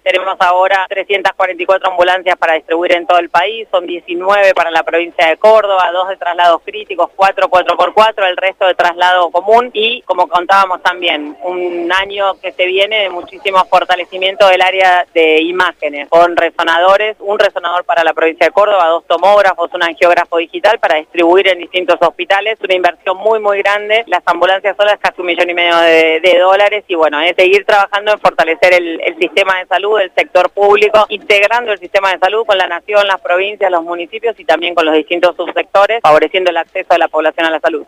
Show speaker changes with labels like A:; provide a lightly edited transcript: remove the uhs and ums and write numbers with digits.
A: Tenemos ahora 344 ambulancias para distribuir en todo el país, son 19 para la provincia de Córdoba, 2 de traslados críticos, 4 4x4, el resto de traslado común y, como contábamos también, un año que se viene de muchísimo fortalecimiento del área de imágenes, con resonadores, un resonador para la provincia de Córdoba, 2 tomógrafos, un angiógrafo digital para distribuir en distintos hospitales, una inversión muy grande, las ambulancias solas casi $1,5 millones de y bueno, es seguir trabajando en fortalecer el sistema de salud, el sector público, integrando el sistema de salud con la nación, las provincias, los municipios y también con los distintos subsectores, favoreciendo el acceso de la población a la salud.